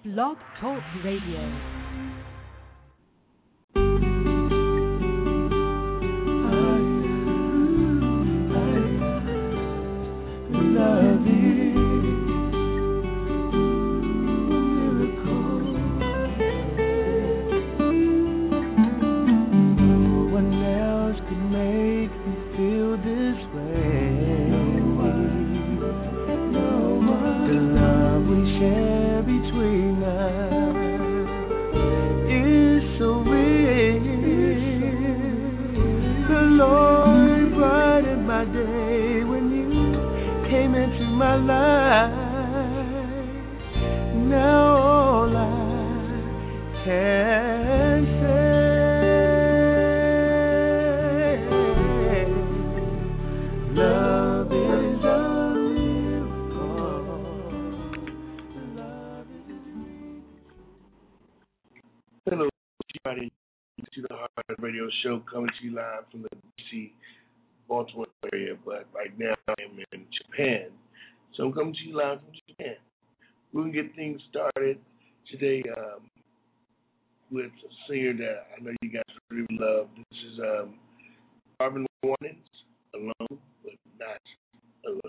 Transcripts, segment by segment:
Blog Talk Radio. Show coming to you live from the DC, Baltimore area, but right now I'm in Japan. So I'm coming to you live from Japan. We're going to get things started today with a singer that I know you guys really love. This is Marvin Winans, Alone, but Not Alone.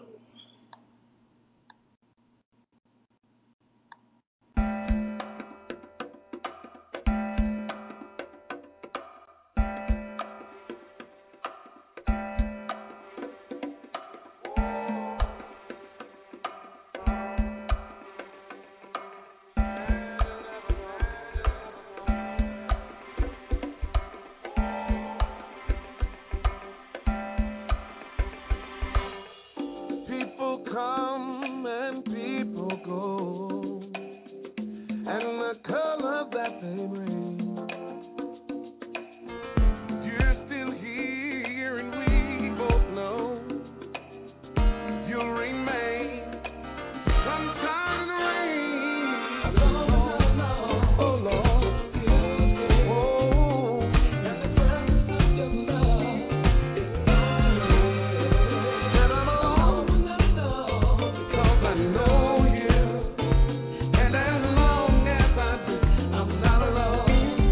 And as long as I do, I'm not alone.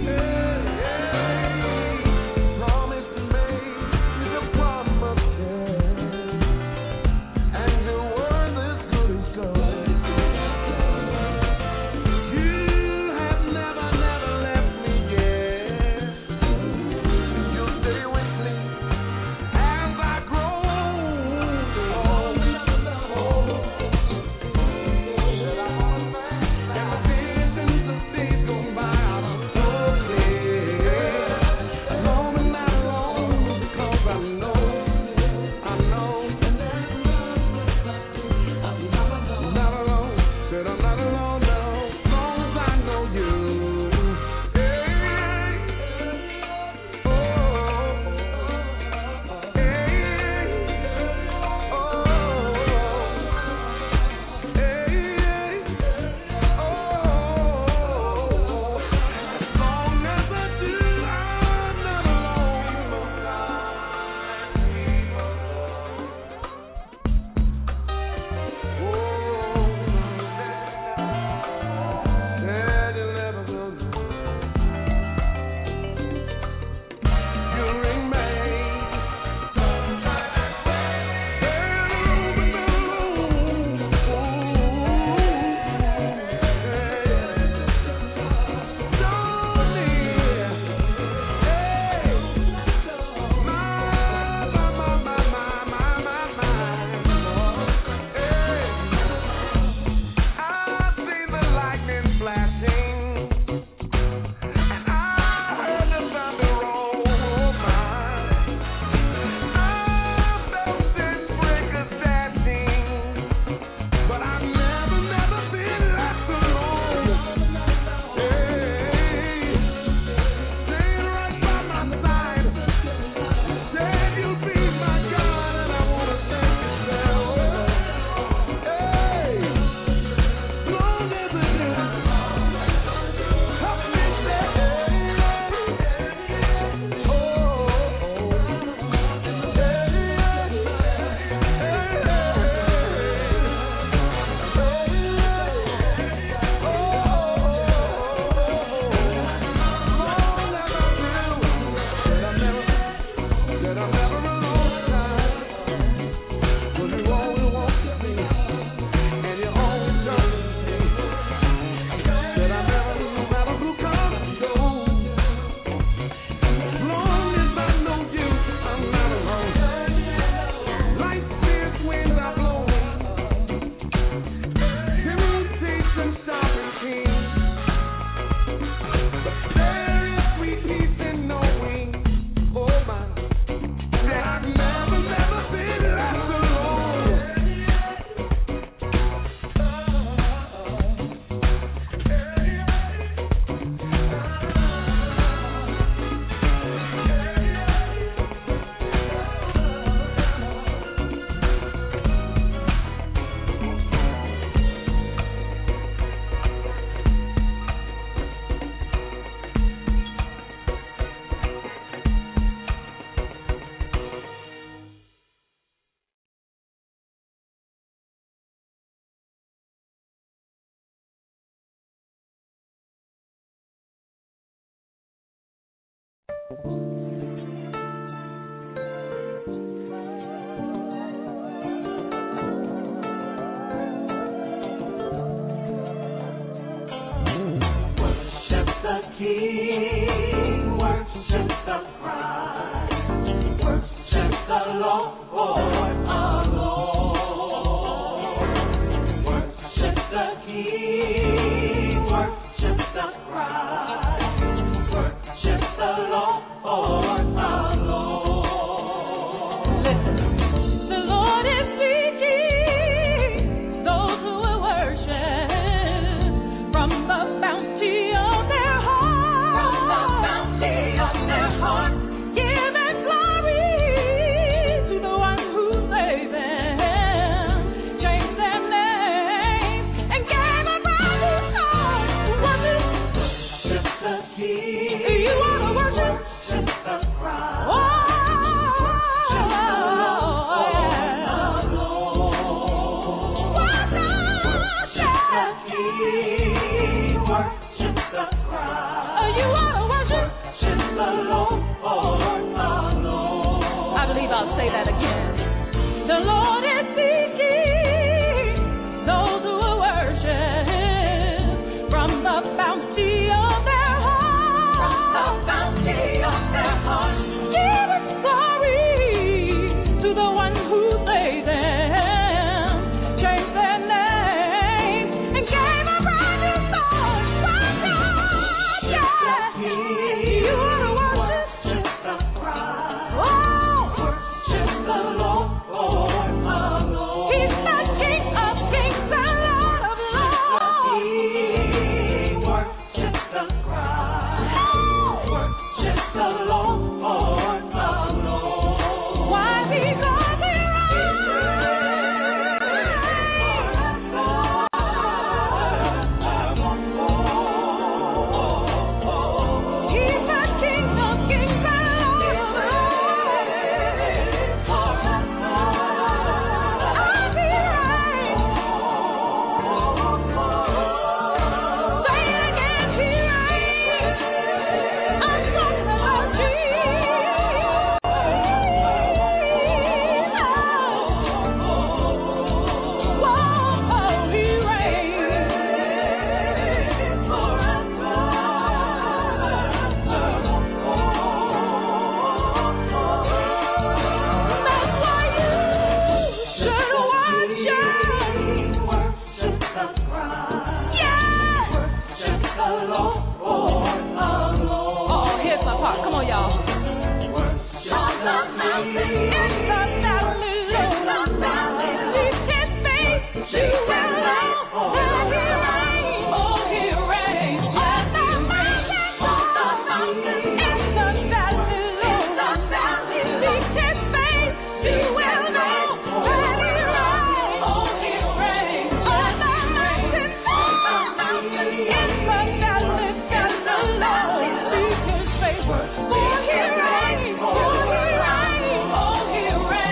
For he reigns, oh, he reigns.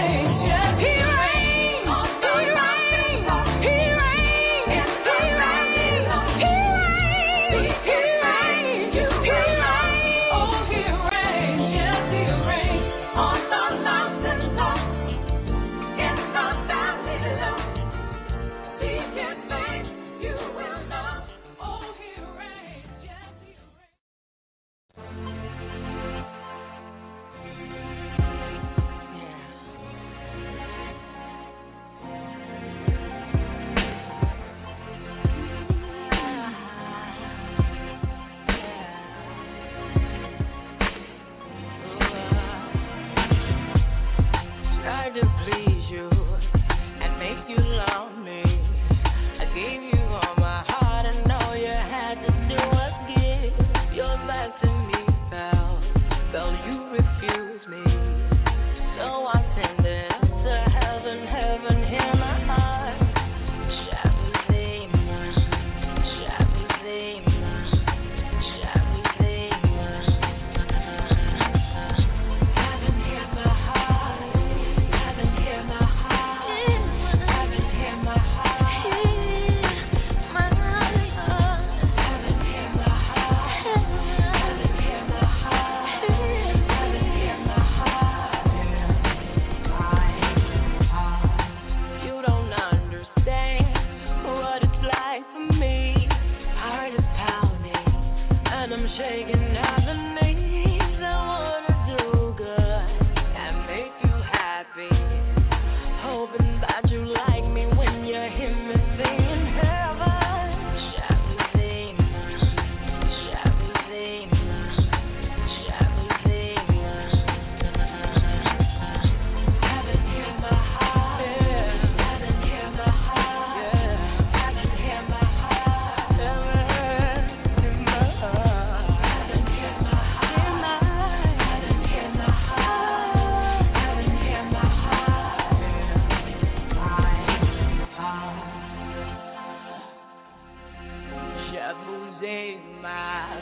Redeemer.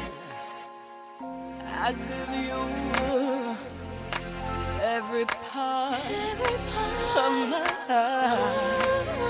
I give you every part of my heart.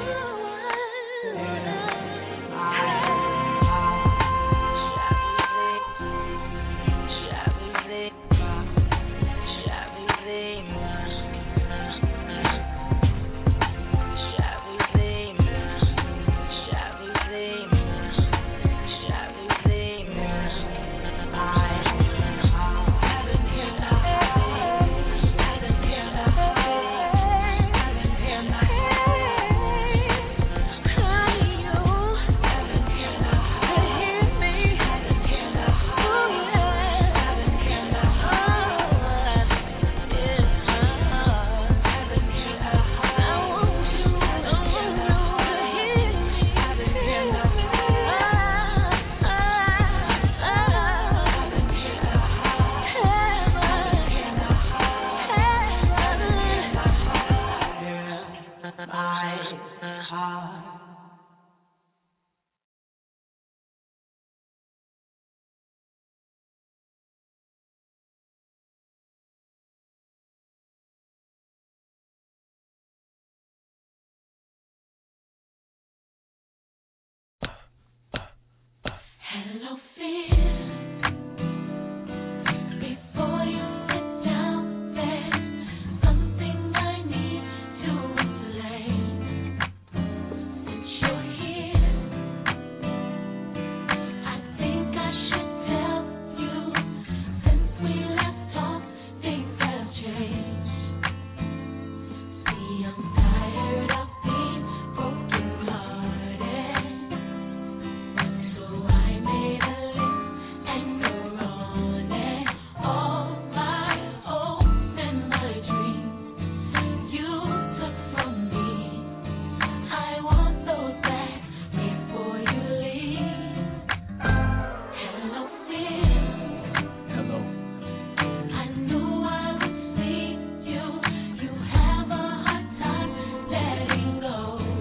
Hello, fear. Before you sit down, there's something I need to explain. Since you're here, I think I should tell you. Since we last talked, things have changed. See, I'm tired of being broken-hearted. So I made a list and you're on it. All my hopes and my dreams you took from me. I want those back before you leave. Hello, fear. Hello. I knew I would see you. You have a hard time letting go.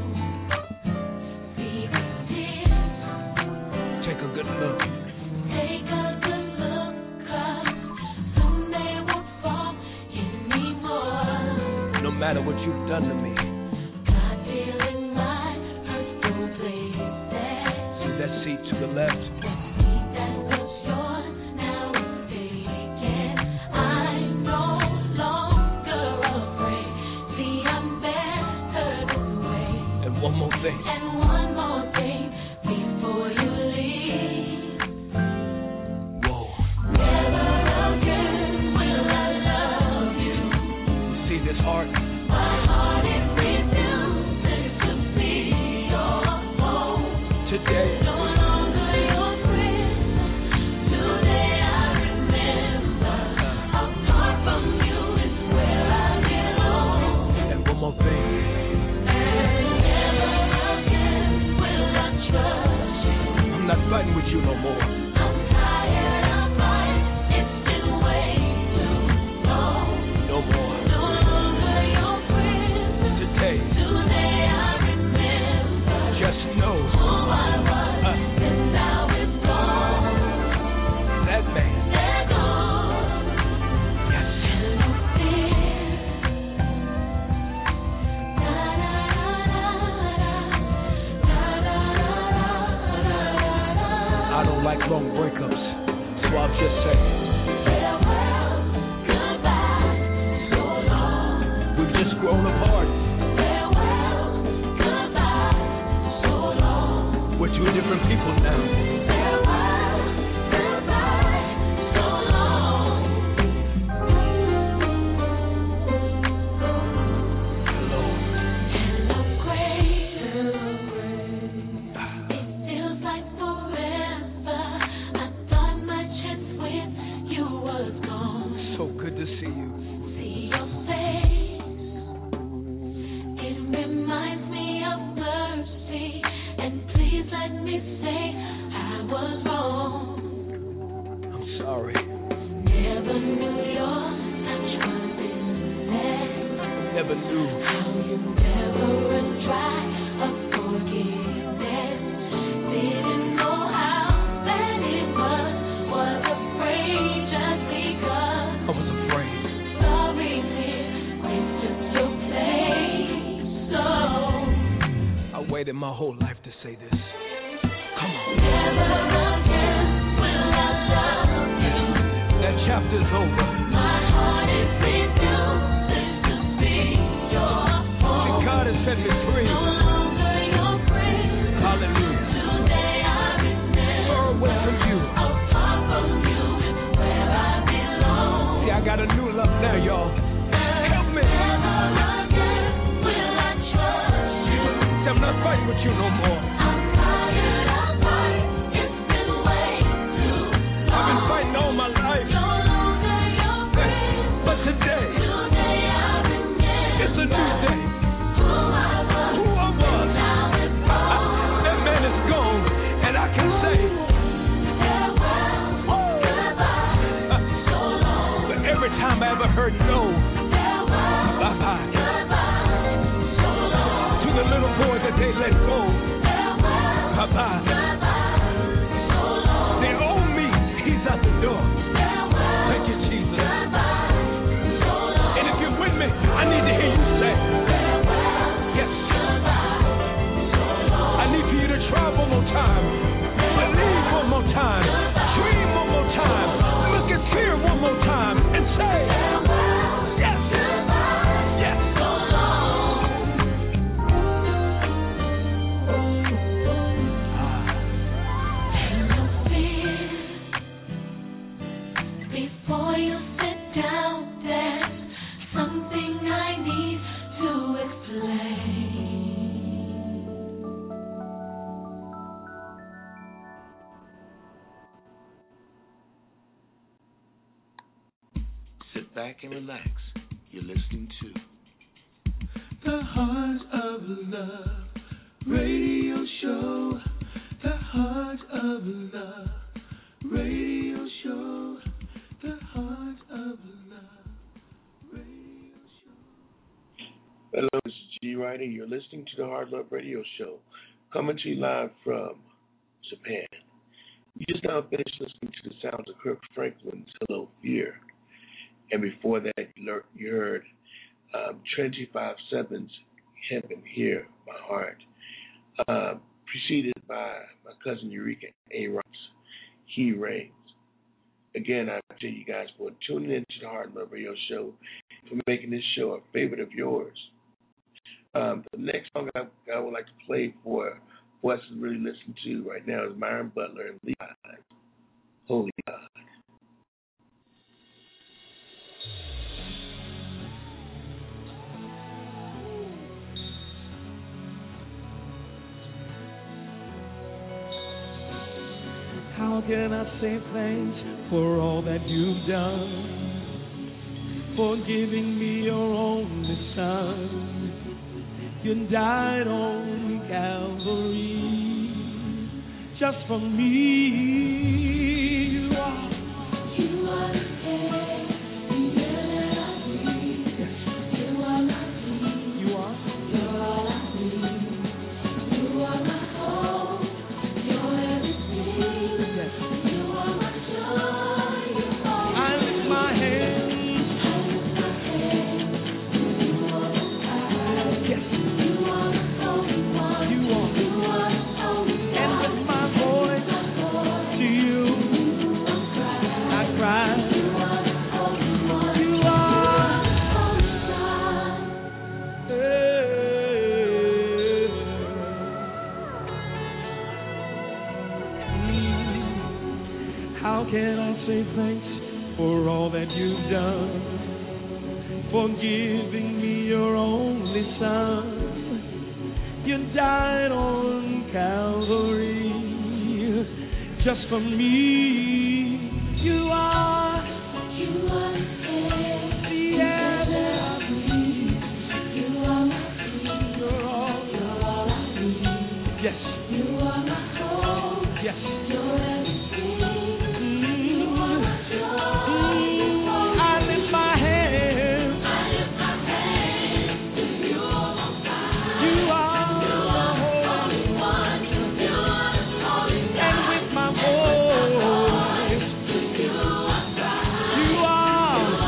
See the tears. Take a good look. Take a good look, 'cause soon they won't fall anymore. No matter what you've done to me. God feeling my hurtful places. See that seat to the left? That seat that was yours now is taken. I'm no longer afraid. See, I'm better this way. And one more thing. And one more thing before you leave. Whoa. Never again will I love you. See this heart? My heart is refusing to be your home. Today. No longer your friend. Today I remember. Apart from you is where I belong. And one more thing. And never again will I trust you. I'm not fighting with you no more. I'm tired of fighting. It's been way too long. No more. No longer your friend. Today. Today I remember Just know who I was, and now it's gone. that man. They're gone. Yes. Hello, fear. Da da da da da. I don't like long breakups, so I'll just say Farewell, goodbye, so long. we've just grown apart. Farewell, goodbye, so long. We're two different people now. Farewell, goodbye, so long. Hello. Hello, grace. It feels like forever. I thought my chance with you was gone. So good to see you. See your face. It reminds me of mercy. And please let me say I was wrong. I'm sorry. Never knew your touch was endless. Never knew. How you never run dry of forgiveness. Didn't know how my whole life to say this. Come on. Never again will I love you. That chapter's over. My heart is refusing to be your home. And God has set me free. No longer your friend. Hallelujah. Today I repent. Far away from you. Apart from you is where I belong. See, I got a new love now, y'all. Help me. Never again will I trust you. See, I'm not fighting with you no more. I'm tired of fighting. It's been way too long. I've been fighting all my life. No longer your friend. But today, Today I repent. it's a new day. Who I was. Who I was. Now it's gone. That man is gone. And I can say, Farewell. Goodbye. So long. but every time I ever heard no, Farewell. bye-bye. Goodbye. So long. To the little boy that they let go, Farewell. bye-bye. Goodbye. So long. They owe me. He's at the door. Farewell. Thank you, Jesus. Goodbye. So long. And if you're with me, I need to hear you say, Farewell. yes. Goodbye. So long. I need for you to try one more time. Believe one more time. Dream one more time. Look and fear one more time. And say, yes. Yes. So long. And no fear. Before you sit down, there's something I need to explain. Sit back and relax. You're listening to The Heart of Love Radio Show. The Heart of Love Radio Show. The Heart of Love Radio Show. Hello, this is G. Ryder. You're listening to The Heart of Love Radio Show, coming to you live from Japan. You just now finished listening to the sounds of Kirk Franklin's Hello Fear. And before that, you heard Trinity 5-7's Heaven, Hear My Heart, preceded by my cousin Eureka A. Ross, He Reigns. Again, I thank you guys for tuning in to the Heart and Love Radio Show, for making this show a favorite of yours. The next song I would like to play for us to really listen to right now is Myron Butler and Levi, Holy God. How can I say thanks for all that you've done, for giving me your only son? You died on Calvary just for me. You are the air, the air that I breathe. You are my peace. You are. You're all I need. You are my hope. You're everything. You are my joy. You are. I lift my hands. You are the God. Yes. You are the Holy One. You are. You are the Holy One. And with my voice to you, I cry. You are the Holy One. You are the Holy Son. How can I say thanks for all that you've done, for giving me your only son? You died on Calvary just for me. You are the air that I breathe. You are my peace. You're all I need. Yes. You are my hope. Yes. You're everything. You are my joy. I lift my hands. You are the Holy One. And with my voice, you are.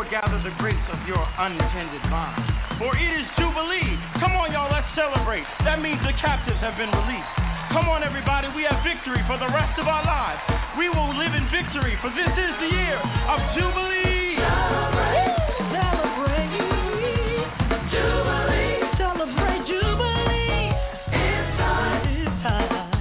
gather the grapes of your untended vine. For it is Jubilee. Come on, y'all, let's celebrate. That means the captives have been released. Come on, everybody, we have victory for the rest of our lives. We will live in victory, for this is the year of Jubilee. Celebrate, celebrate, Jubilee, celebrate Jubilee. It's time, it's time.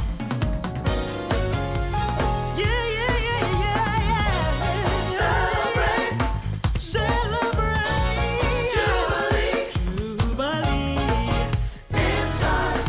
Yeah, yeah, yeah, yeah, yeah. Celebrate, celebrate, Jubilee, Jubilee. It's time.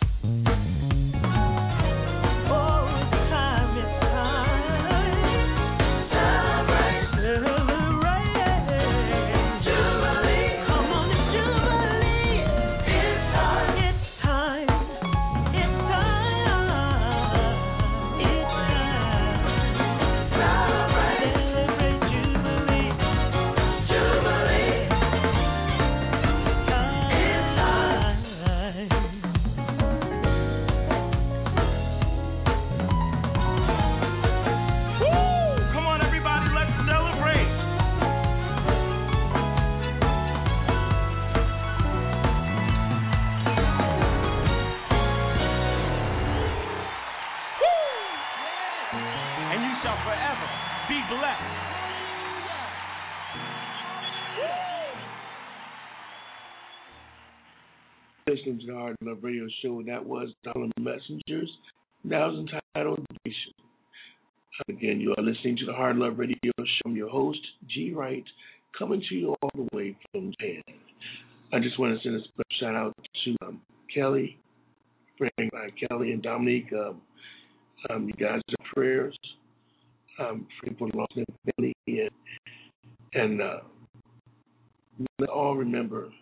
Oh, it's time, it's time. Celebrate, celebrate, Jubilee. Come on, it's Jubilee. It's time, it's time, it's time, it's time. Celebrate, celebrate Jubilee, Jubilee. It's time. Woo! Come on, everybody, let's celebrate. And you shall forever be blessed. Listening to the Hard Love Radio Show, that was Dollar Messengers. That was entitled Nation. Again, you are listening to the Hard Love Radio Show. I'm your host, G. Wright, coming to you all the way from Japan. I just want to send a special shout out to Kelly, friend Kelly and Dominique. You guys are prayers for people lost in family, and we all remember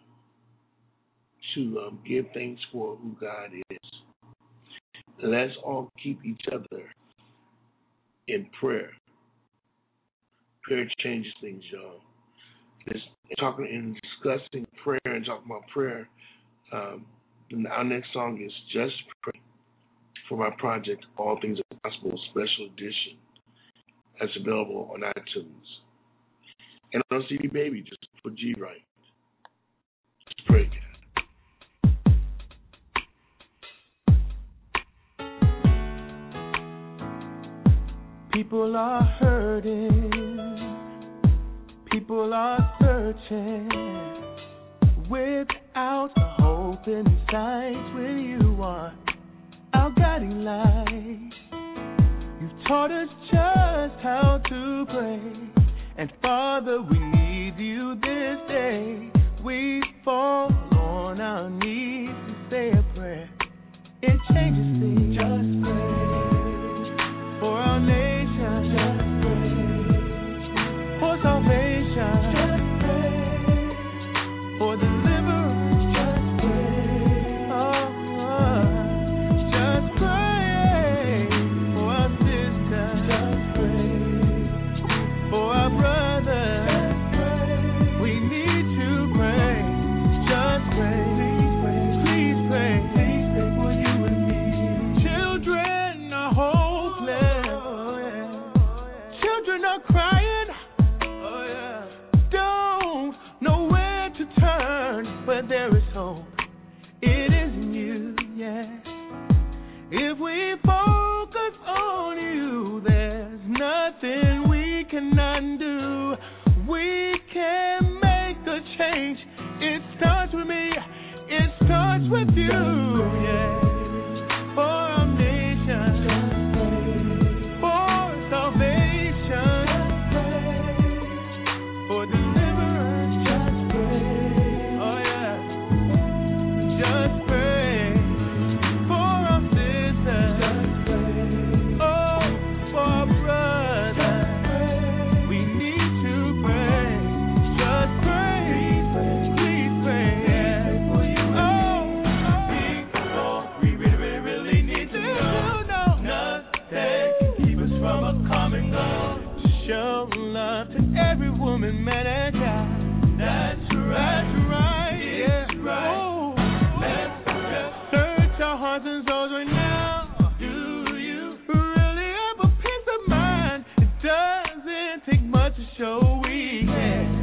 to give thanks for who God is. Let's all keep each other in prayer. Prayer changes things, y'all. Talking and discussing prayer and talking about prayer. Our next song is Just Pray for my project, All Things Are Possible Special Edition. That's available on iTunes. And on CD Baby, just for G Wright. Just pray. People are hurting, people are searching, without a hope in sight. When you are our guiding light, you've taught us just how to pray. And Father, we need you this day. We fall on our knees to say a prayer. It changes things. Just pray for our nation. Just pray for salvation. Just pray for deliverance. Just pray. Just pray for our sisters. Just pray for our brothers. Just pray. We need to pray. Just pray. Please pray. Please pray for you and me. Children are hopeless. Children are crying. Don't know where to turn, but there is hope. It is in you, yes. If we focus on you, there's nothing we cannot do. We can make a change. It starts with me. It starts with you, yeah. For our nation. Show love to every woman, man, and child. That's right. Yeah. Right. Oh. Search our hearts and souls right now. Do you really have a peace of mind? It doesn't take much to show we can.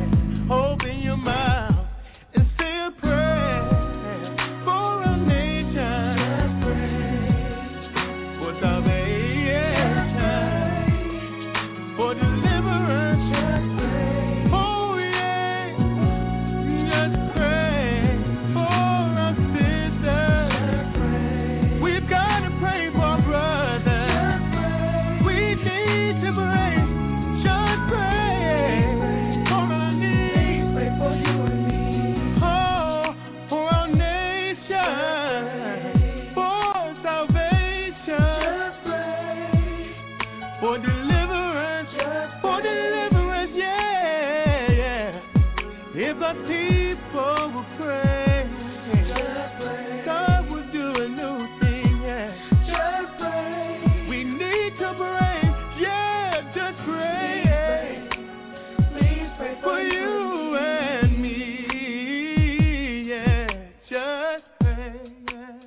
If the people will pray, God will do a new thing, yeah. Just pray. We need to pray, yeah, just pray. Please pray For you and me, yeah, just pray, yeah.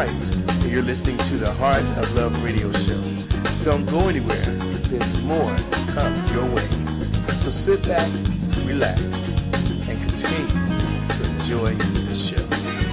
Price, and you're listening to the Heart of Love radio show. Don't go anywhere. There's more to come your way. So sit back, relax, and continue to enjoy the show.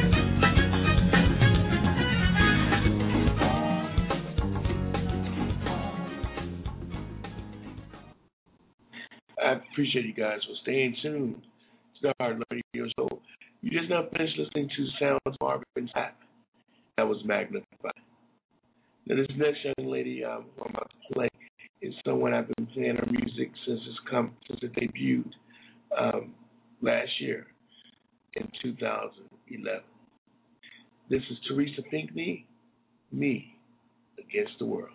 I appreciate you guys for staying tuned to the Heart of Love radio show. You just now finished listening to Sounds of Marvin Sapp. That was magnified. Now, this next young lady I'm about to play is someone I've been playing her music since it debuted last year in 2011. This is Teresa Pinckney, Me Against the World.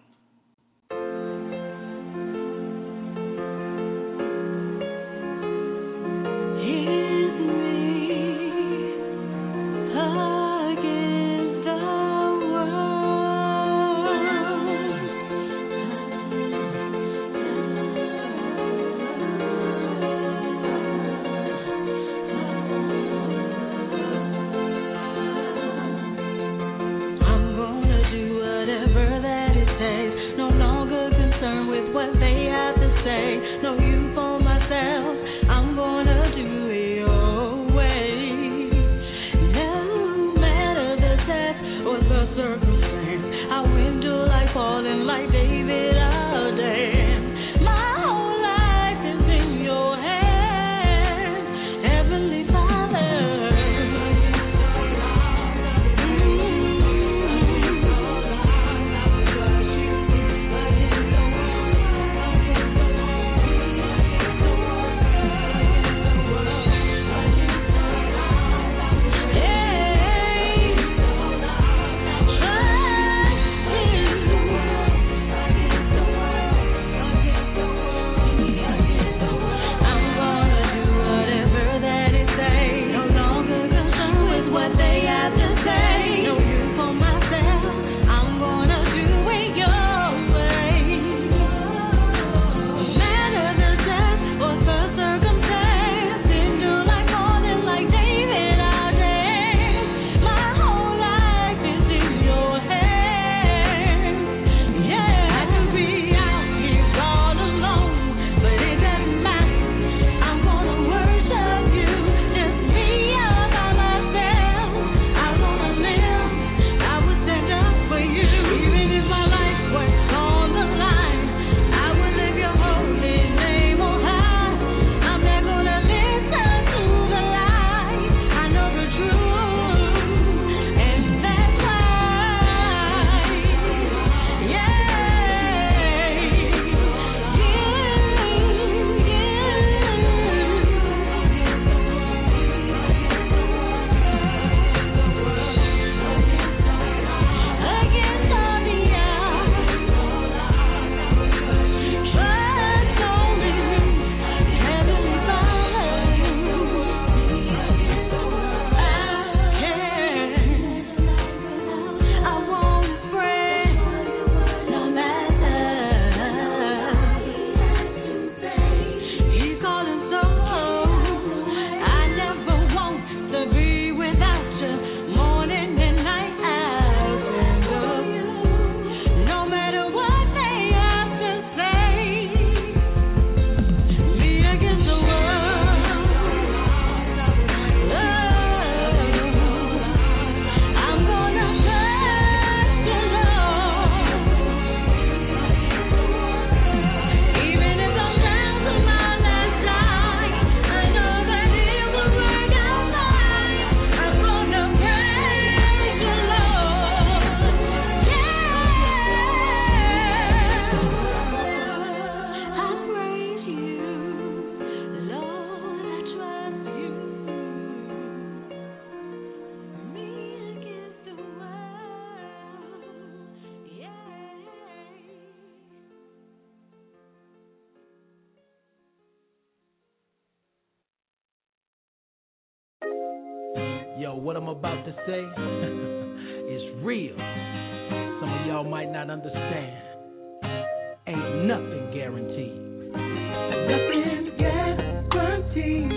Yo, what I'm about to say is real. Some of y'all might not understand. Ain't nothing guaranteed. Nothing guaranteed.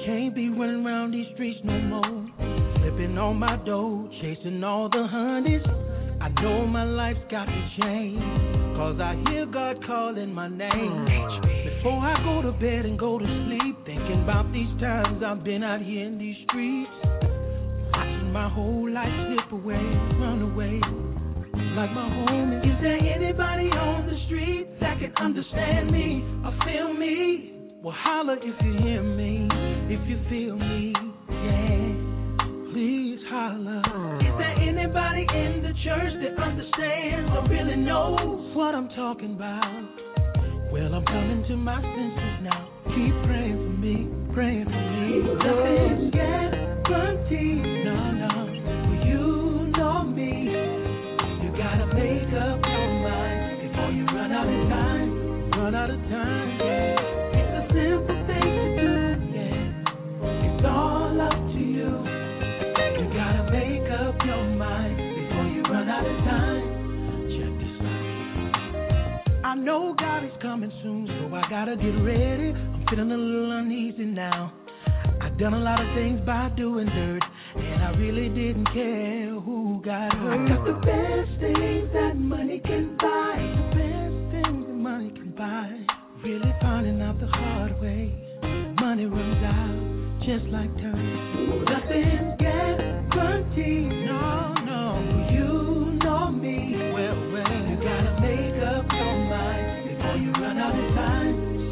can't be running around these streets no more. Flipping on my dough, chasing all the honeys. I know my life's got to change, 'cause I hear God calling my name. Before I go to bed and go to sleep, thinking about these times I've been out here in these streets, watching my whole life slip away, run away, like my home. Is there anybody on the street that can understand me or feel me? Well, holler if you hear me, if you feel me, yeah. Please holler. Is there anybody in the church that understands or really knows what I'm talking about? Well, I'm coming to my senses now. Keep praying for me, praying for me. Nothing's guaranteed, no. You know me. You gotta make up your mind before you run out of time. Run out of time, yeah. It's a simple thing to do, yeah. It's all up to you. You gotta make up your mind before you run out of time. Check this out. I know God is coming soon, so I gotta get ready. I'm feeling a little uneasy now. I've done a lot of things by doing dirt, and I really didn't care who got hurt. I got the best things that money can buy. The best things that money can buy. Really finding out the hard way. Money runs out just like time. Nothing's guaranteed. No. You know me. Well. You gotta make up your mind before you run out of time.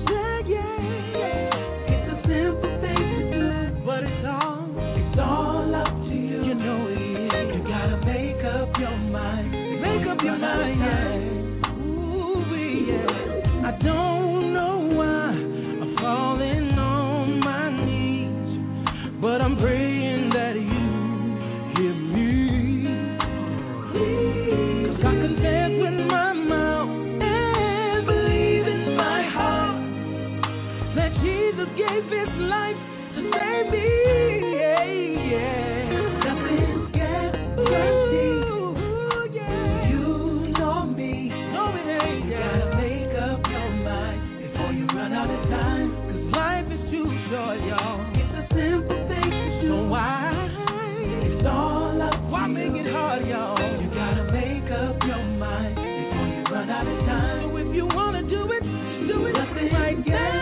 Yeah. It's a simple thing to do, but it's all up to you. You know it is. You gotta make up your mind. Make up your mind, yeah. Ooh, yeah. I don't know why I'm falling on my knees, but I'm praying that you hear me. 'Cause I confess with my mouth and believe in my heart that Jesus gave his life to save me. Yeah. Nothing's guaranteed. You know me. No, it ain't. You gotta make up your mind before you run out of time. 'Cause life is too short, y'all. It's a simple thing to do. So why? It's all up. Why make it hard, y'all? You gotta make up your mind before you run out of time. So if you wanna do it nothing right now.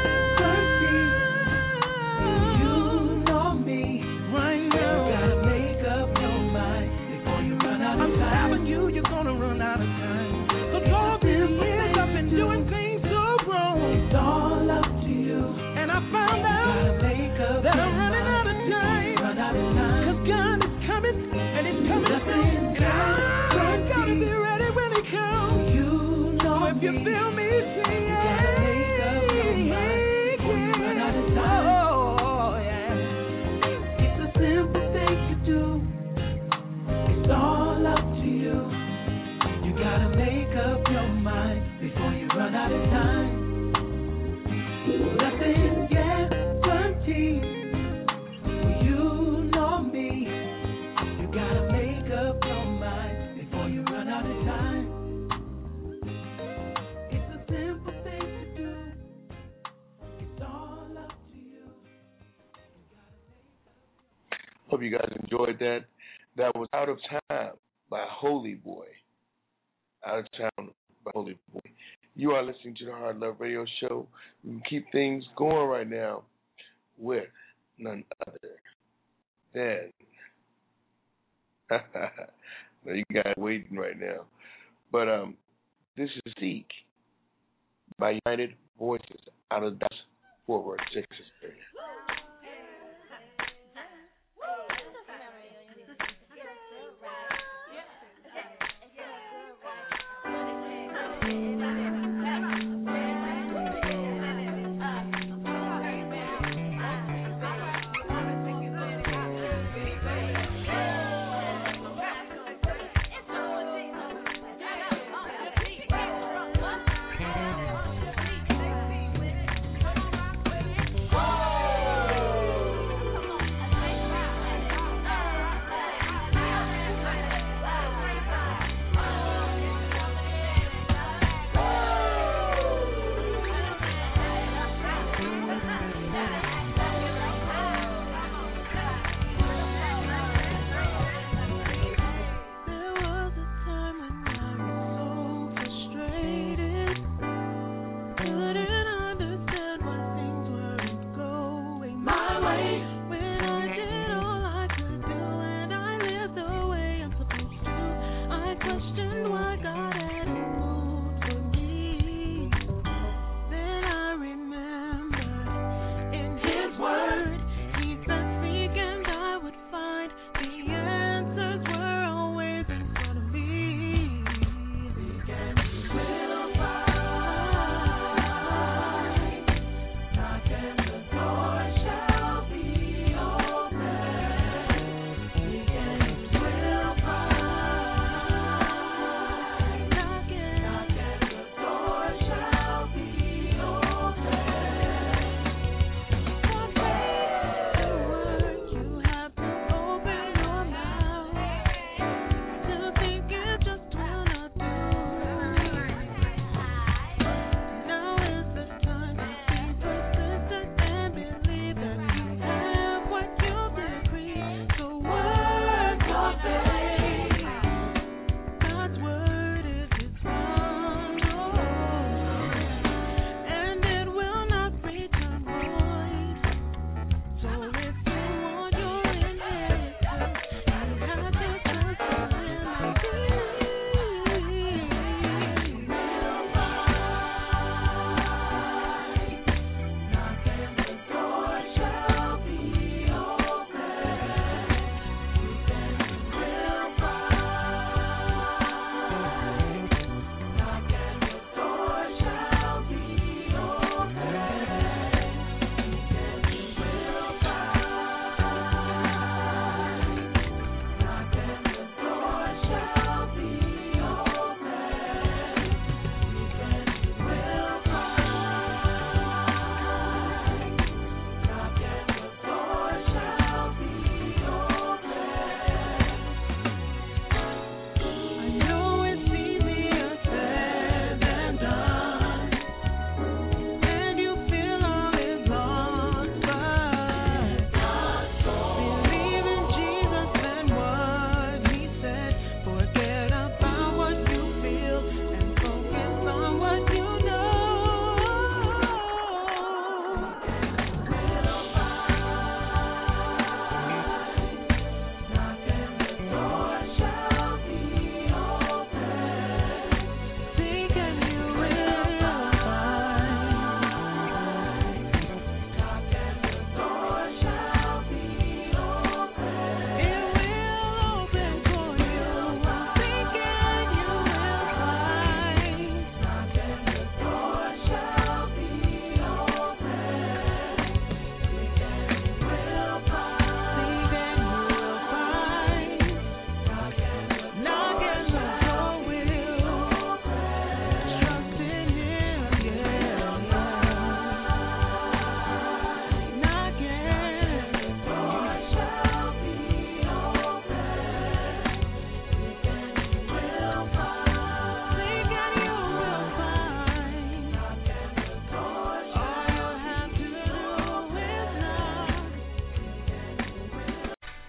You know me. Right now. You gotta make up your mind before you run out of time. I'm telling you, you're gonna run out of time. So all these years I've been doing things so wrong. It's all up to you. And I found out that I'm running out of time. Run out of time. 'Cause God is coming, and He's coming soon. And I gotta be ready when He comes. You know so if you feel me, say yeah. You gotta make up your mind before you run out of time. Oh, yeah. It's a simple thing to do. It's all up to you. You gotta make up your mind before you run out of time. Nothing's guaranteed. You know me. You gotta make up your mind before you run out of time. It's a simple thing to do. It's all up to you. Hope you guys enjoyed that. That was Out of Time by Holy Boy. Out of Town by Holy Boy. You are listening to the Hard Love Radio Show. We can keep things going right now with none other than now you guys waiting right now. But this is Seek by United Voices out of Dallas, Fort Worth, Texas area. Oh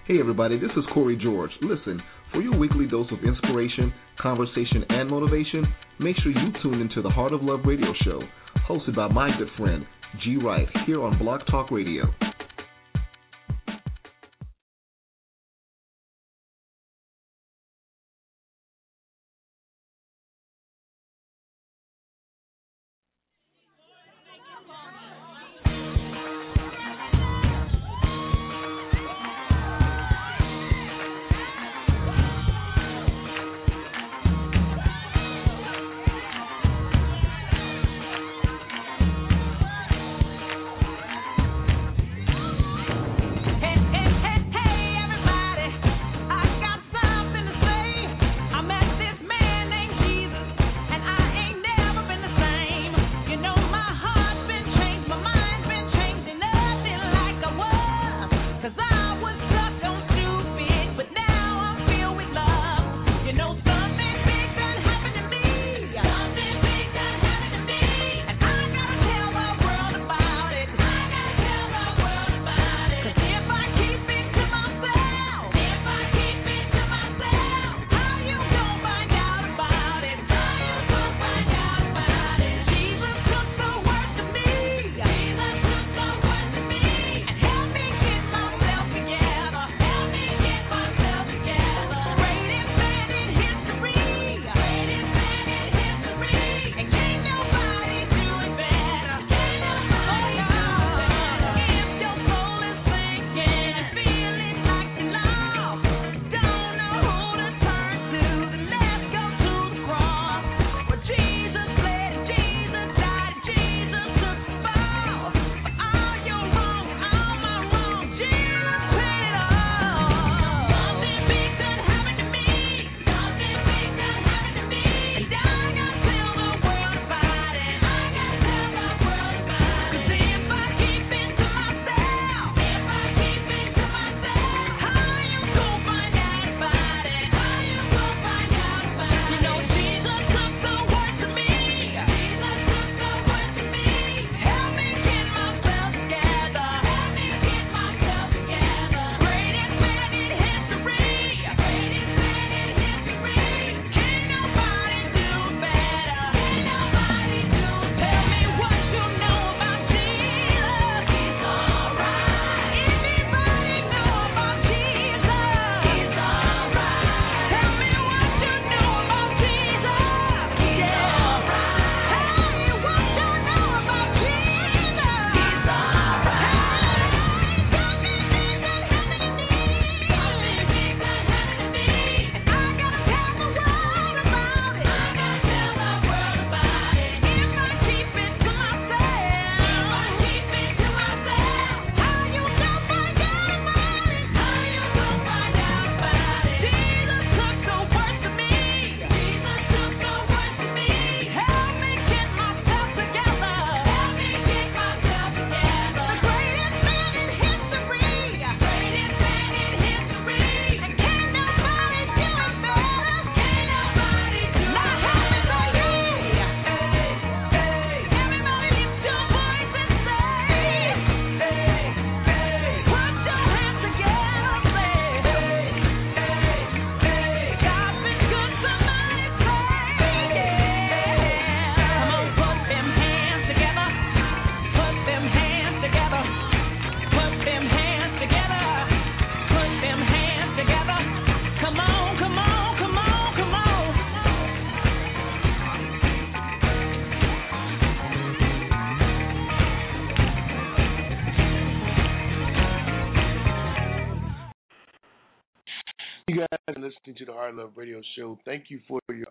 Hey everybody, this is Corey George. Listen, for your weekly dose of inspiration, conversation, and motivation, make sure you tune into the Heart of Love radio show, hosted by my good friend, G. Wright, here on Blog Talk Radio. You guys are listening to the Heart Love Radio Show. Thank you for your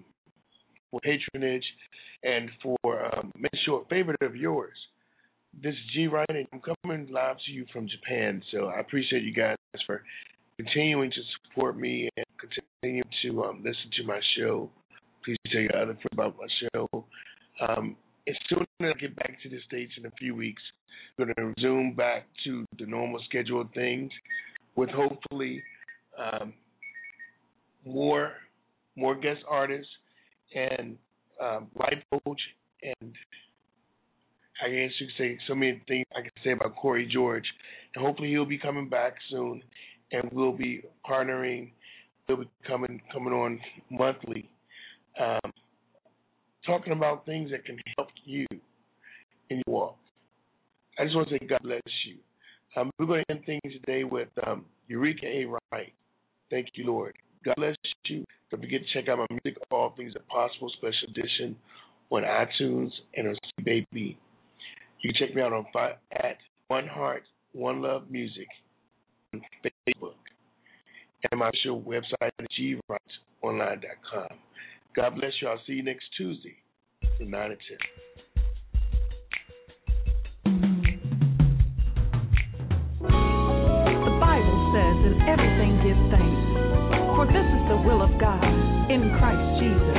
for patronage and for making sure a favorite of yours. This is G. Ryan, and I'm coming live to you from Japan. So I appreciate you guys for continuing to support me and continue to listen to my show. Please tell your other friends about my show. As soon as I get back to the States in a few weeks, I'm going to resume back to the normal scheduled things with hopefully more guest artists and life coach, and I guess you could say so many things I can say about Corey George, and hopefully he'll be coming back soon. and we'll be partnering. We'll be coming on monthly, talking about things that can help you in your walk. I just want to say God bless you. We're going to end things today with Eureka A. Wright. Thank you, Lord. God bless you. Don't forget to check out my music, All Things Are Possible, Special Edition, on iTunes and on CBaby. You can check me out on at One Heart, One Love Music on Facebook. And my official website is gwrightonline.com. God bless you. I'll see you next Tuesday from 9 to 10. The Bible says, in everything give thanks, for this is the will of God in Christ Jesus